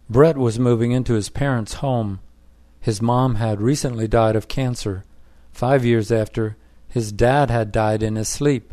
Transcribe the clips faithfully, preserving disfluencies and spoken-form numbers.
Brett was moving into his parents' home. His mom had recently died of cancer, five years after his dad had died in his sleep.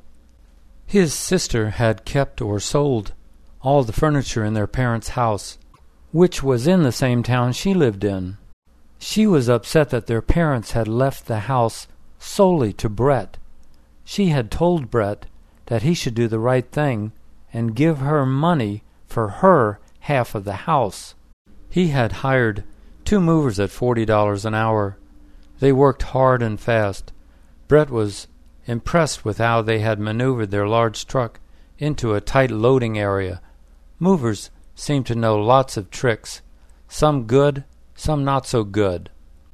His sister had kept or sold all the furniture in their parents' house, which was in the same town she lived in. She was upset that their parents had left the house solely to Brett. She had told Brett that he should do the right thing and give her money for her half of the house. He had hired two movers at forty dollars an hour. They worked hard and fast. Brett was impressed with how they had maneuvered their large truck into a tight loading area. Movers seemed to know lots of tricks, some good, some not so good.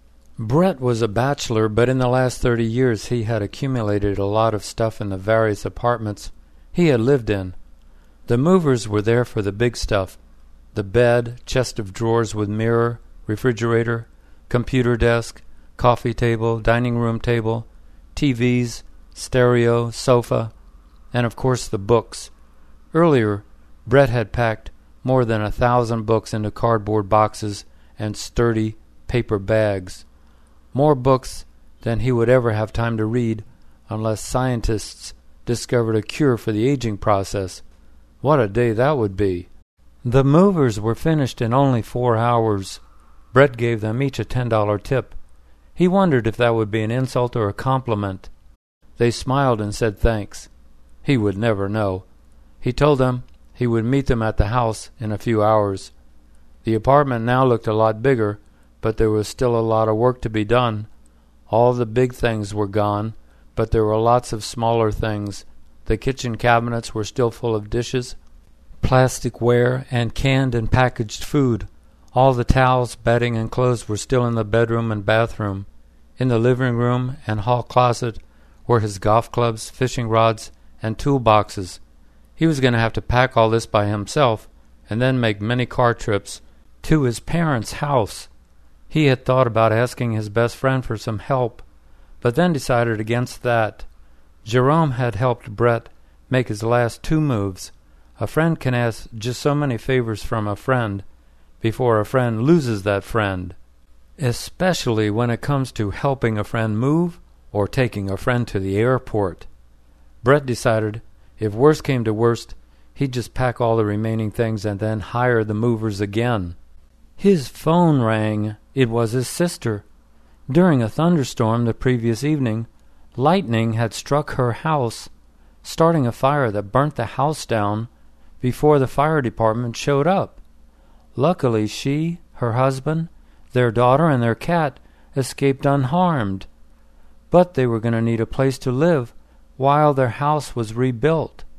Brett was a bachelor, but in the last thirty years he had accumulated a lot of stuff in the various apartments he had lived in. The movers were there for the big stuff: the bed, chest of drawers with mirror, refrigerator, computer desk, coffee table, dining room table, T Vs, stereo, sofa, and of course the books. Earlier, Brett had packed more than a thousand books into cardboard boxes and sturdy paper bags. More books than he would ever have time to read unless scientists discovered a cure for the aging process. What a day that would be. The movers were finished in only four hours. Brett gave them each a ten dollar tip. He wondered if that would be an insult or a compliment. They smiled and said thanks. He would never know. He told them he would meet them at the house in a few hours. The apartment now looked a lot bigger, but there was still a lot of work to be done. All the big things were gone, but there were lots of smaller things. The kitchen cabinets were still full of dishes, plasticware, and canned and packaged food. All the towels, bedding, and clothes were still in the bedroom and bathroom. In the living room and hall closet were his golf clubs, fishing rods, and toolboxes. He was going to have to pack all this by himself and then make many car trips to his parents' house. He had thought about asking his best friend for some help, but then decided against that. Jerome had helped Brett make his last two moves. A friend can ask just so many favors from a friend before a friend loses that friend, especially when it comes to helping a friend move or taking a friend to the airport. Brett decided if worst came to worst, he'd just pack all the remaining things and then hire the movers again. His phone rang. It was his sister. During a thunderstorm the previous evening, lightning had struck her house, starting a fire that burnt the house down before the fire department showed up. Luckily, she, her husband, their daughter, and their cat escaped unharmed. But they were going to need a place to live while their house was rebuilt.